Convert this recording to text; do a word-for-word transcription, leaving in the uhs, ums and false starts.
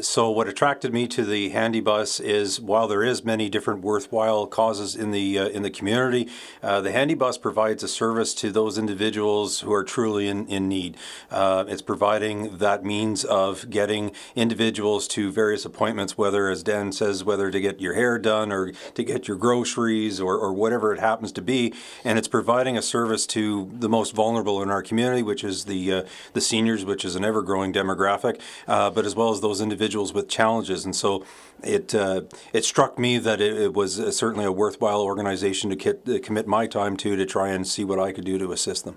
so what attracted me to the Handy Bus is while there is many different worthwhile causes in the uh, in the community, uh, the Handy Bus provides a service to those individuals who are truly in, in need. Uh, it's providing that means of getting individuals to various appointments, whether, as Dan says, whether to get your hair done or to get your groceries or, or whatever it happens to be. And it's providing a service to the most vulnerable in our community, which is the uh, the seniors, which is an ever-growing demographic, uh, but as well as those individuals with challenges. And so it uh, it struck me that it, it was uh, certainly a worthwhile organization to kit, uh, commit my time to to try and see what I could do to assist them.